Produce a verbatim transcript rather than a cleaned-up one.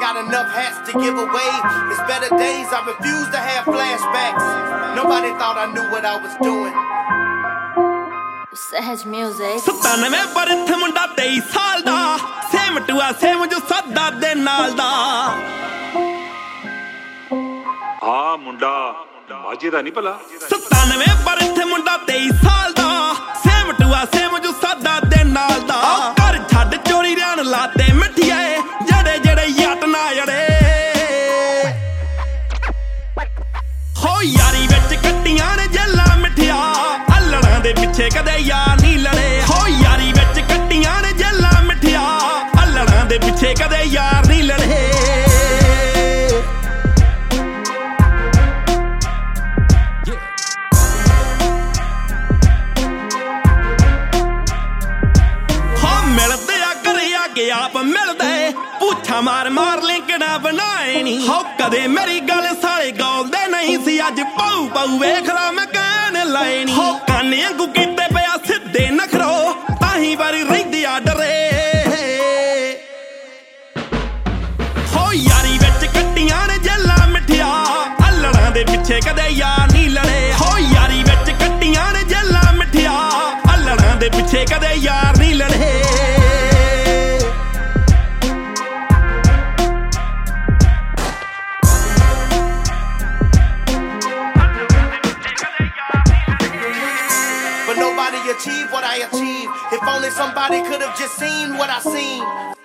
got enough hats to give away. It's better days, I refuse to have flashbacks. Nobody thought I knew what I was doing. Sahaj music. ਸਤਾਨਵੇਂ birth ਮੁੰਡਾ ਤੇਈ ਸਾਲ ਦਾ, same ਟੂਆ same ਜੋ ਸਦਾ ਦੇ ਨਾਲ ਦਾ। ਆ ਮੁੰਡਾ ਮਾਝੇ ਦਾ ਨਹੀਂ ਭਲਾ। ਸਤਾਨਵੇਂ ਬਰਥ ਮੁੰਡਾ ਤੇਈ ਸਾਲ ਦਾ, ਸੇਮ ਟੂਆ ਸੇਮ ਜੋ ਸਦਾ ਦੇ ਨਾਲ ਦਾ। ਘਰ ਛੱਡ ਚੋਰੀ ਰਹਿਣ ਲਾਤੇ ਮਿੱਠੀਏ, ਜਿਹੜੇ ਜਿਹੜੇ ਯੱਟ ਨਾ ਜੜੇ। ਹੋ ਯਾਰੀ ਵਿੱਚ ਕੱਟੀਆਂ ਨੇ ਜੇਲਾਂ ਮਿੱਠਿਆ, ਅਲੜਾਂ ਦੇ ਪਿੱਛੇ ਕਦੇ ਯਾਰ ਨਹੀਂ ਲੜੇ। ਹੋ ਯਾਰੀ ਵਿੱਚ ਕੱਟੀਆਂ ਨੇ ਜੇਲਾਂ ਮਿੱਠਿਆ, ਅਲੜਾਂ ਦੇ ਪਿੱਛੇ ਕਦੇ ਯਾਰ ਨਹੀਂ ਲੜੇ। ਆਪ ਮਿਲਦੇ ਪੁੱਛਾ ਮਾਰ ਮਾਰ ਲਿੰਕਣਾ ਬਣਾਏ ਨੀ। ਹੋ ਕਦੇ ਮੇਰੀ ਗੱਲ ਸਾਰੇ ਗਾਉਂਦੇ ਨਹੀਂ ਸੀ, ਅੱਜ ਪਾਉ ਪਾਉ ਵੇਖ ਲਾ ਮੈਂ ਕਹਿਣ ਲਾਏ ਨੀ। ਹੋ ਕਾਨੇ ਵਾਂਗੂ ਕੀਤੇ ਪਿਆ ਸਿੱਧੇ ਨਖਰੋ, ਤਾਹੀਂ ਵਾਰੀ ਰਹਿੰਦੀ ਆ ਡਰੇ। ਹੋ ਯਾਰੀ ਵਿੱਚ ਕੱਟੀਆਂ ਨੇ ਜੇਲਾਂ ਮਿੱਠਿਆ, ਅਲੜਾਂ ਦੇ ਪਿੱਛੇ ਕਦੇ ਯਾਰ ਨਹੀਂ ਲੜੇ। ਹੋ ਯਾਰੀ ਵਿੱਚ ਕੱਟੀਆਂ ਨੇ ਜੇਲਾਂ ਮਿੱਠਿਆ, ਅਲੜਾਂ ਦੇ ਪਿੱਛੇ ਕਦੇ ਯਾਰ ਨਹੀਂ ਲੜੇ। But nobody achieved what I achieved. If only somebody could have just seen what I seen.